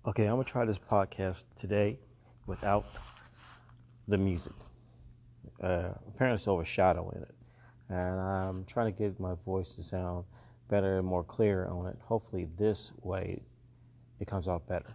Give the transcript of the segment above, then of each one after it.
Okay, I'm gonna try this podcast today without the music. Apparently, it's overshadowing it, and I'm trying to get my voice to sound better and more clear on it. Hopefully, this way it comes out better.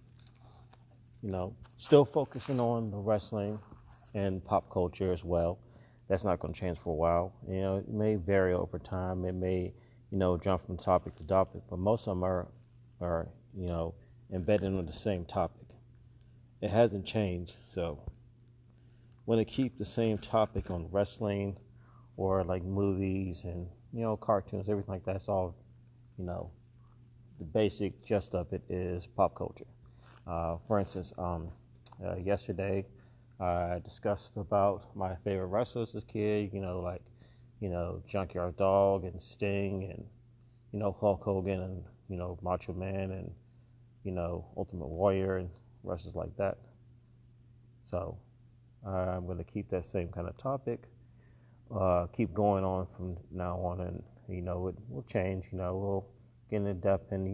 Still focusing on the wrestling and pop culture as well. That's not going to change for a while. It may vary over time. It may, jump from topic to topic, but most of them are, embedded in the same topic. It hasn't changed, so when I keep the same topic on wrestling or like movies and cartoons, everything like that, it's all you know the basic gist of it is pop culture. For instance, yesterday I discussed about my favorite wrestlers as a kid. Junkyard Dog and Sting and Hulk Hogan and Macho Man and Ultimate Warrior and wrestlers like that. So I'm going to keep that same kind of topic, keep going on from now on, and it will change. We'll get in depth and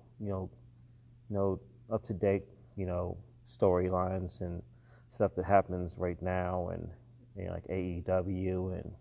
up to date, storylines and stuff that happens right now, and like AEW and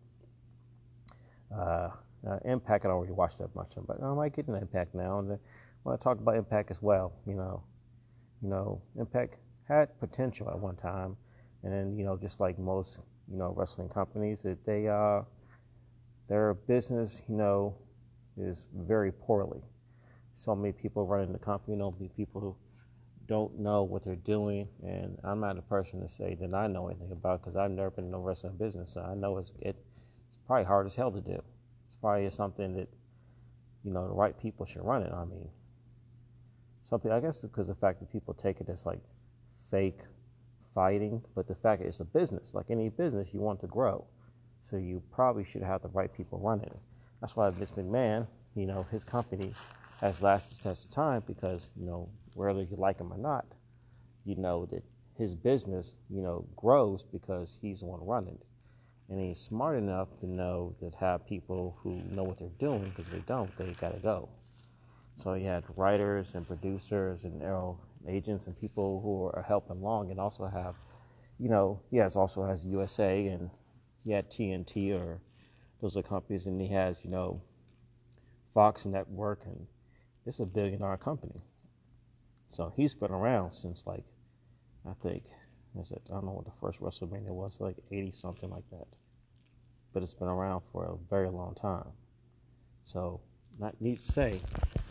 Impact. I don't really watch that much, but I might get an Impact now, and I want to talk about Impact as well. Impact had potential at one time, and then just like most wrestling companies, that their business is very poorly. So many people running the company, people who don't know what they're doing, and I'm not a person to say that I know anything about, because I've never been in the wrestling business. So I know it's probably hard as hell to do. It's probably something that the right people should run it. I mean, something, I guess, because the fact that people take it as like fake fighting, but the fact that it's a business, like any business, you want to grow, so you probably should have the right people running it. That's why Vince McMahon, his company has lasted the test of time, because whether you like him or not, that his business grows because he's the one running it, and he's smart enough to know that have people who know what they're doing, because if they don't, they gotta go. So he had writers and producers and agents and people who are helping along, and also have, he also has USA, and he had TNT, or those are companies, and he has, Fox Network, and it's a billion-dollar company. So he's been around since, like, I think, I don't know what the first WrestleMania was, like 80 something like that. But it's been around for a very long time. So, not need to say,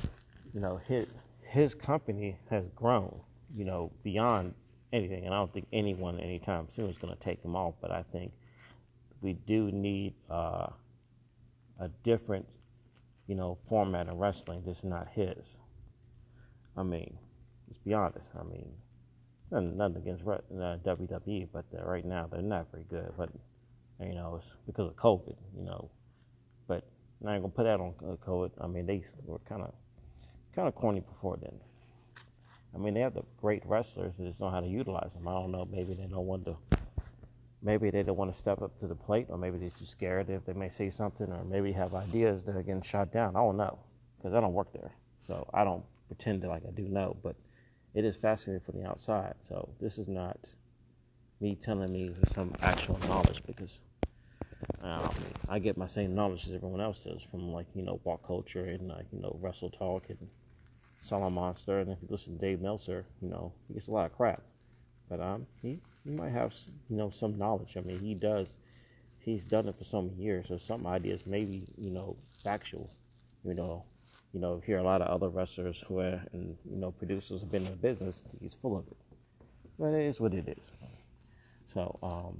his company has grown, beyond anything. And I don't think anyone anytime soon is going to take him off. But I think we do need a different, format of wrestling that's not his. I mean, let's be honest. I mean, nothing against WWE, but right now they're not very good. But it's because of COVID. But I ain't gonna put that on COVID. I mean, they were kind of corny before then. I mean, they have the great wrestlers. They just know how to utilize them. I don't know. Maybe they don't want to. Maybe they don't want to step up to the plate, or maybe they're too scared if they may say something, or maybe have ideas that are getting shot down. I don't know, because I don't work there, so I don't pretend like I do know. But it is fascinating from the outside. So this is not me telling me some actual knowledge, because I get my same knowledge as everyone else does from, like, walk culture and Wrestle Talk and Solid Monster. And if you listen to Dave Meltzer, he gets a lot of crap, but he might have some knowledge. I mean, he's done it for so many years, so some ideas maybe factual. Hear a lot of other wrestlers who are, and producers have been in the business. He's full of it, but it is what it is. So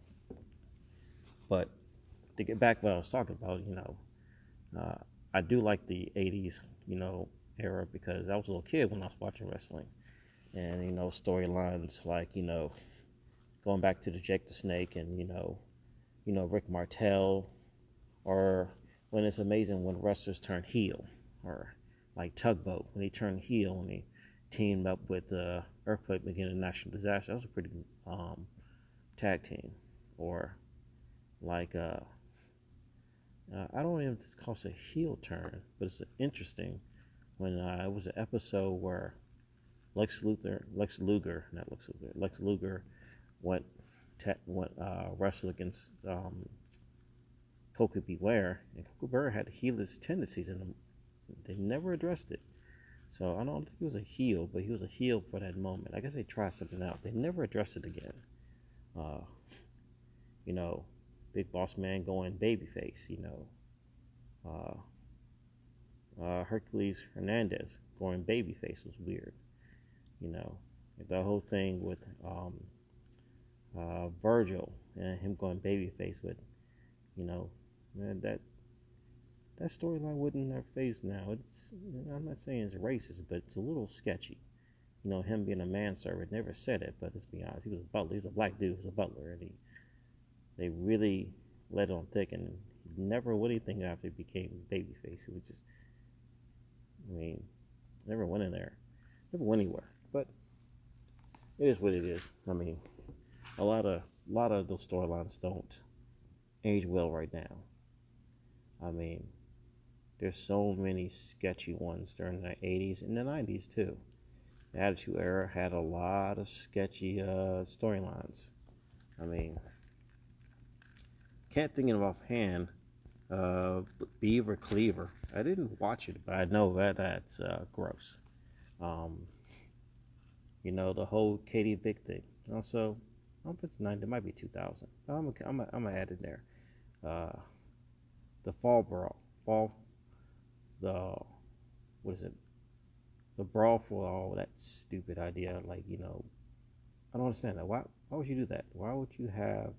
but to get back to what I was talking about, I do like the 80s, era, because I was a little kid when I was watching wrestling. And, storylines like, going back to the Jake the Snake and, Rick Martel, or when it's amazing when wrestlers turn heel, or like Tugboat, when he turned heel and he teamed up with Earthquake McGinn National Disaster. That was a pretty tag team. Or like I don't even know if it's called a heel turn, but it's interesting when it was an episode where Lex Luger went wrestled against Koko Beware, and Koko Beware had heelish tendencies, and they never addressed it. So I don't think he was a heel, but he was a heel for that moment. I guess they tried something out. They never addressed it again. Uh, you know, Big Boss Man going babyface. Hercules Hernandez going babyface was weird. You know, the whole thing with Virgil and him going babyface, but you know, man, that storyline wouldn't have phased now. I'm not saying it's racist, but it's a little sketchy. Him being a manservant, never said it, but let's be honest, he was a butler. He was a black dude, he was a butler, and they really let it on thick, and he never would anything after he became babyface. It was just, I mean, never went in there, never went anywhere. But it is what it is. I mean, a lot of those storylines don't age well right now. I mean, there's so many sketchy ones during the 80s and the 90s too. The Attitude Era had a lot of sketchy storylines. I mean, can't think of offhand. Beaver Cleaver. I didn't watch it, but I know that's gross. Um, the whole Katie Vick thing. Also, I don't know if it's 90, it might be 2000. I'm gonna add it there. The Fall Brawl. The, what is it? The Brawl for all that stupid idea. Like, I don't understand that. Why would you do that? Why would you have,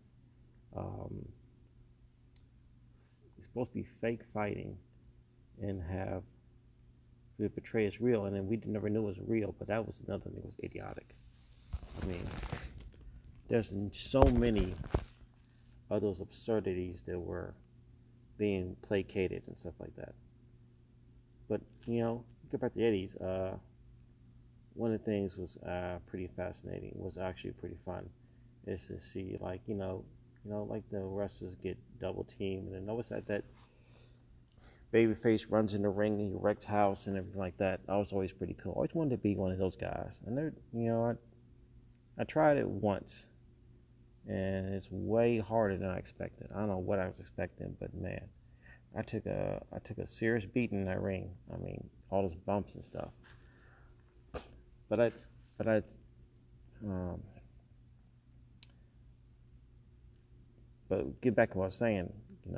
it's supposed to be fake fighting and have it portray as real, and then we never knew it was real, but that was another thing that was idiotic. I mean, there's so many of those absurdities that were being placated and stuff like that. But, go back to the 80s, one of the things was pretty fascinating, was actually pretty fun, is to see, like, like the wrestlers get double teamed, and then notice that babyface runs in the ring and he wrecks house and everything like that. That was always pretty cool. I always wanted to be one of those guys. And I tried it once, and it's way harder than I expected. I don't know what I was expecting, but man, I took a serious beating in that ring. I mean, all those bumps and stuff. But get back to what I was saying.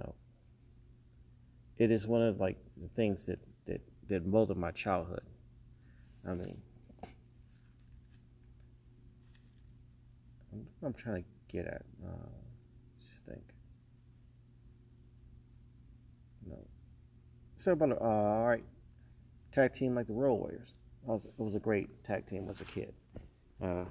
It is one of like the things that molded my childhood. I mean, I'm trying to get at. Let's just think. So about all right, tag team like the Road Warriors. It was a great tag team as a kid. Uh,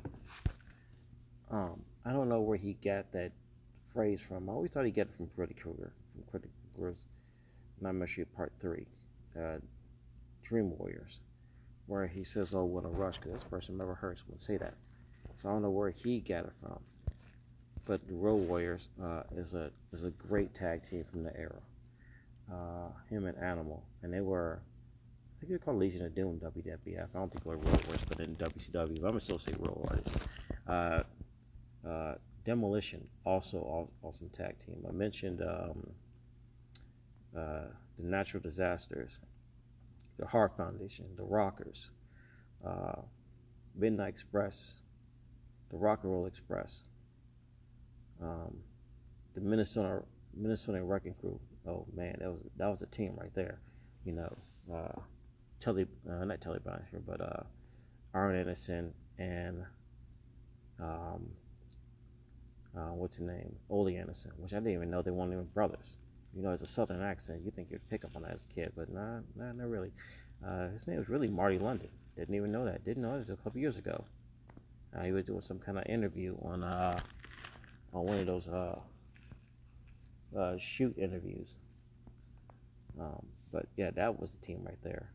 I don't know where he got that phrase from. I always thought he got it from Freddy Krueger, from Freddy Krueger's Nightmare Street Part 3, Dream Warriors, where he says, "Oh, what a rush," because that's the first time I've ever heard someone say that. So I don't know where he got it from. But the Road Warriors is a great tag team from the era. Him and Animal, and they were, I think they're called Legion of Doom, WWF. I don't think they're Road Warriors, but in WCW, but I'm gonna still say Road Warriors. Demolition, also awesome tag team. I mentioned the Natural Disasters, the Heart Foundation, the Rockers, Midnight Express, the Rock and Roll Express, the Minnesota Wrecking Crew. Oh man, that was a team right there. Not Tully Blanchard, but Arn Anderson and what's his name, Ole Anderson, which I didn't even know they weren't even brothers. It's a southern accent. You think you'd pick up on that as a kid, but nah, not really. His name was really Marty London. Didn't even know that. Didn't know it until a couple years ago. He was doing some kind of interview on one of those shoot interviews. But yeah, that was the team right there.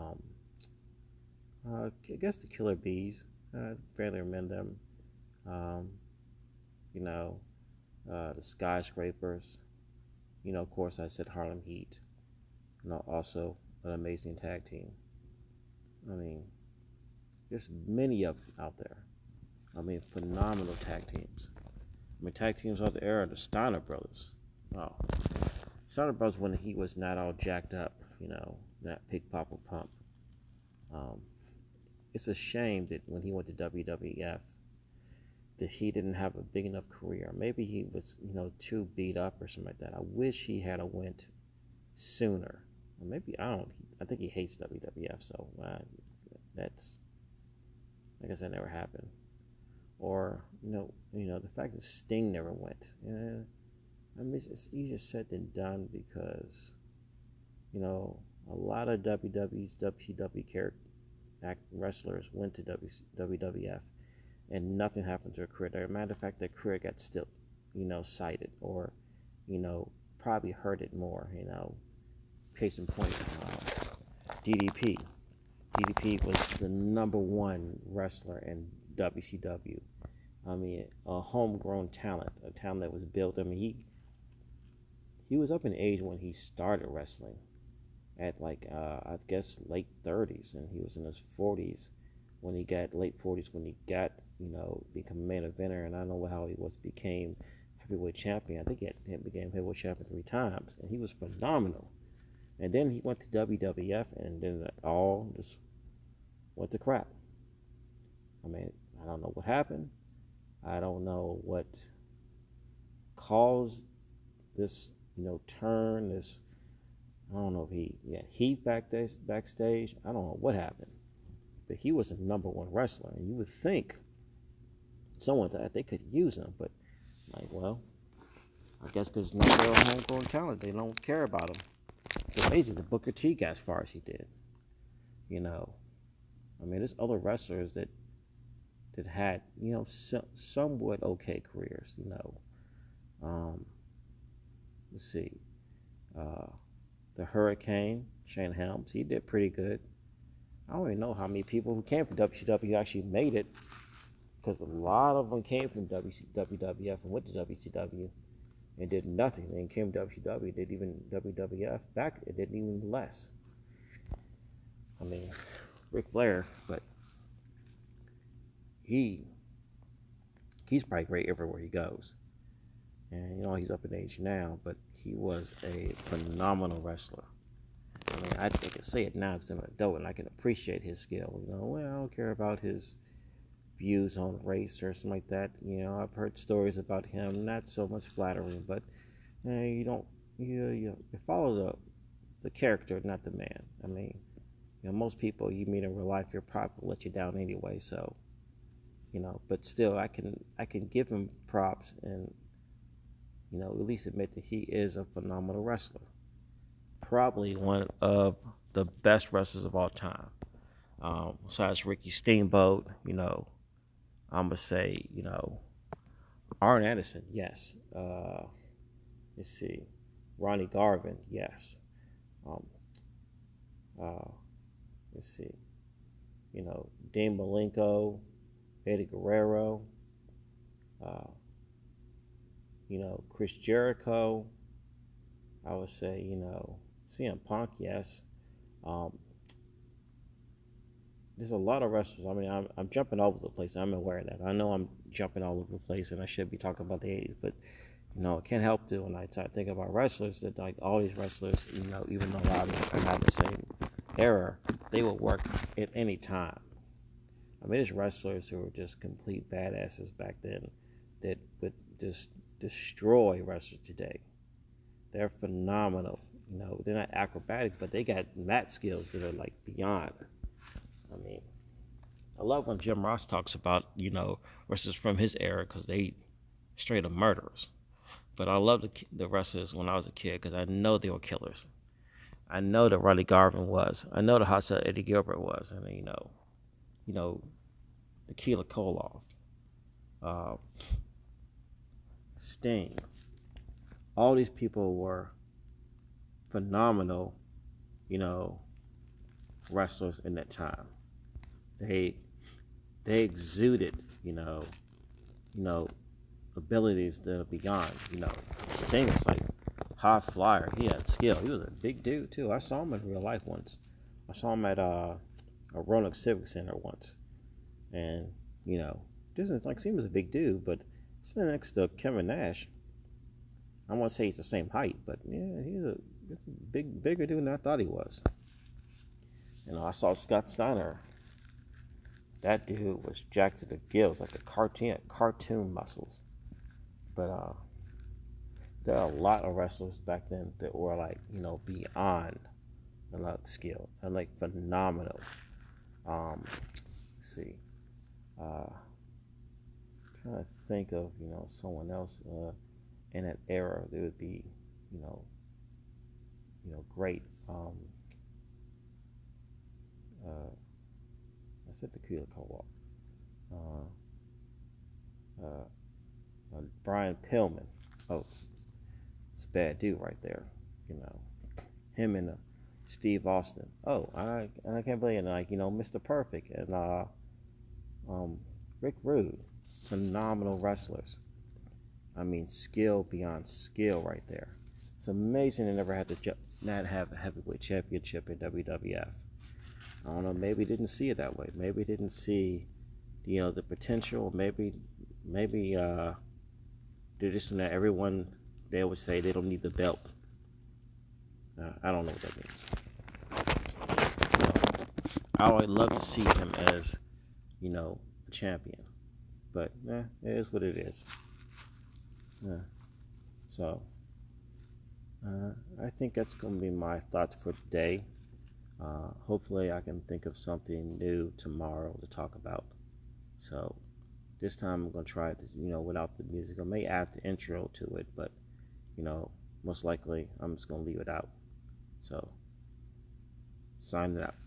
I guess the Killer Bees. Barely remember them. The Skyscrapers. Of course, I said Harlem Heat. Also an amazing tag team. I mean, There's many of them out there. I mean, phenomenal tag teams. I mean, tag teams of the era, the Steiner brothers. Wow. Steiner brothers when he was not all jacked up, not Pig Papa Pump. Um, it's a shame that when he went to WWF, that he didn't have a big enough career. Maybe he was, too beat up or something like that. I wish he had a went sooner. Or maybe I think he hates WWF, so that's, I guess that never happened. Or the fact that Sting never went. I mean, it's easier said than done because a lot of WCW wrestlers went to WWF and nothing happened to their career. As a matter of fact, their career got still, cited or, probably hurt it more. Case in point, DDP. DDP was the number one wrestler in WCW. I mean, a homegrown talent, a talent that was built. I mean, he was up in age when he started wrestling at I guess late 30s, and he was in his 40s when he got become main eventer. And I don't know how he became heavyweight champion. I think he became heavyweight champion 3 times, and he was phenomenal. And then he went to WWF, and then it all just went to crap. I mean, I don't know what happened. I don't know what caused this, turn. I don't know if he heat backstage. I don't know what happened. But he was a number one wrestler, and you would think someone that they could use him, but I guess because not real homegrown talent, they don't care about him. It's amazing that Booker T got as far as he did. I mean, there's other wrestlers that had, somewhat okay careers, Let's see. The Hurricane, Shane Helms, he did pretty good. I don't even know how many people who came from WCW actually made it, because a lot of them came from WWF and went to WCW and did nothing. They came to WCW, did even WWF back, it did even less. I mean, Ric Flair, but he's probably great everywhere he goes. And he's up in age now, but he was a phenomenal wrestler. I mean, I can say it now because I'm an adult and I can appreciate his skill. I don't care about his views on race or something like that. I've heard stories about him, not so much flattering, but you follow the character, not the man. I mean, most people you meet in real life, you're probably will let you down anyway. So, but still, I can give him props and at least admit that he is a phenomenal wrestler. Probably one of the best wrestlers of all time. Besides Ricky Steamboat, I'm gonna say, Arn Anderson, yes. Let's see, Ronnie Garvin, yes. Let's see, Dean Malenko, Eddie Guerrero, Chris Jericho. I would say, CM Punk, yes. There's a lot of wrestlers. I mean, I'm jumping all over the place. I'm aware of that. I know I'm jumping all over the place, and I should be talking about the 80s, but I can't help to when I think about wrestlers that all these wrestlers, even though a lot of them are not the same era, they will work at any time. I mean, there's wrestlers who were just complete badasses back then that would just destroy wrestlers today. They're phenomenal. They're not acrobatic, but they got mat skills that are beyond. I mean, I love when Jim Ross talks about, wrestlers from his era because they straight up murderers. But I love the wrestlers when I was a kid because I know they were killers. I know that Ronnie Garvin was. I know the hostile Eddie Gilbert was. And the Keela Koloff, Sting. All these people were phenomenal, wrestlers in that time. They exuded, abilities that are beyond, Sting was high flyer. He had skill. He was a big dude too. I saw him in real life once. I saw him at a Roanoke Civic Center once. and you know, doesn't like seem as a big dude, but sitting next to Kevin Nash, I won't say he's the same height, but yeah, he's a bigger dude than I thought he was. And I saw Scott Steiner. That dude was jacked to the gills, like a cartoon muscles. But there are a lot of wrestlers back then that were like, beyond the like skill and like phenomenal. Let's see, uh, trying to think of someone else in that era that would be, you know, great. Uh, I said Tequila Co-op. Uh, Brian Pillman. Oh, it's a bad dude right there. You know, him and Steve Austin. Oh, I can't believe it. Like Mr. Perfect and Rick Rude, phenomenal wrestlers. I mean, skill beyond skill right there. It's amazing they never had to not have a heavyweight championship in WWF. I don't know. Maybe didn't see it that way. Maybe didn't see, the potential. Maybe they're just not everyone. They always say they don't need the belt. I don't know what that means. I would love to see him as, a champion. But it is what it is. So I think that's going to be my thoughts for today. Hopefully I can think of something new tomorrow to talk about. So this time I'm going to try it, without the music. I may add the intro to it, but, most likely I'm just going to leave it out. So, signing out.